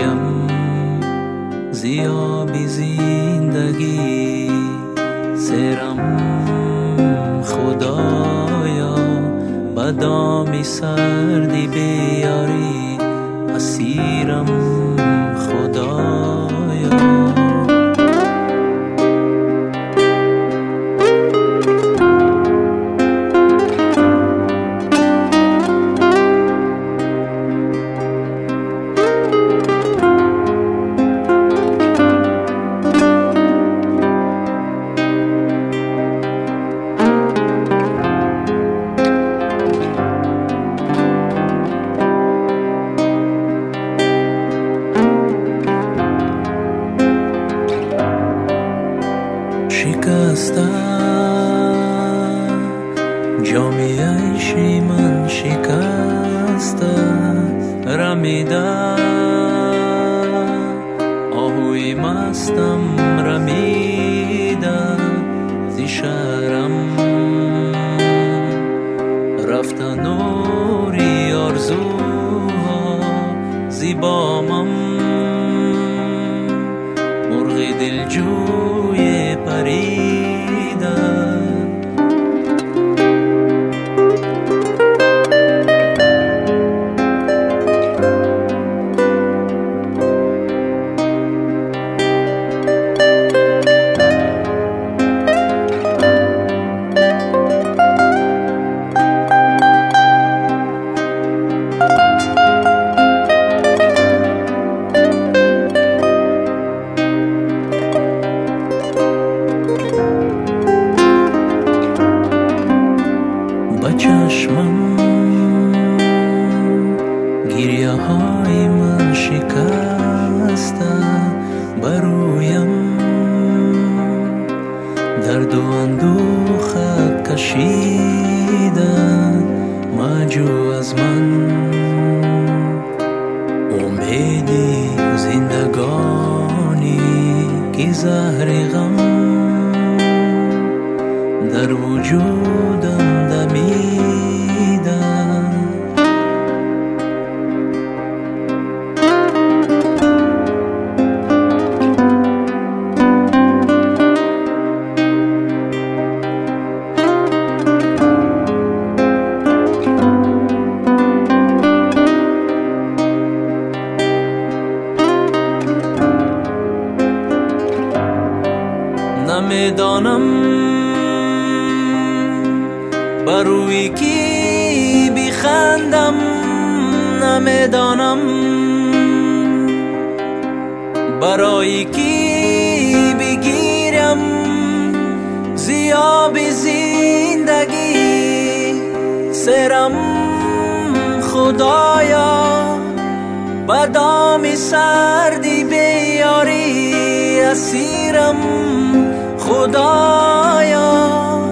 بگویم زیابی زندگی سرم خدایا بدامی سردی بیاری اسیرم خدایا شکسته جامی عیشی من شکسته رمیده آهوی مستم رمیده زی شهرم رفته نوری آرزوها زی بامم مرغ دلجوی پریده چشمم گریه های من شکسته برویم درد و اندوخت کشیده مجو از من امیدی زندگانی که زهر غم در وجودم دمیده نمیدانم بروی کی بخندم نمیدانم برای کی بگیرم زیاب زندگی سرم خدایا بدامی سردی بیاری اسیرم خدایا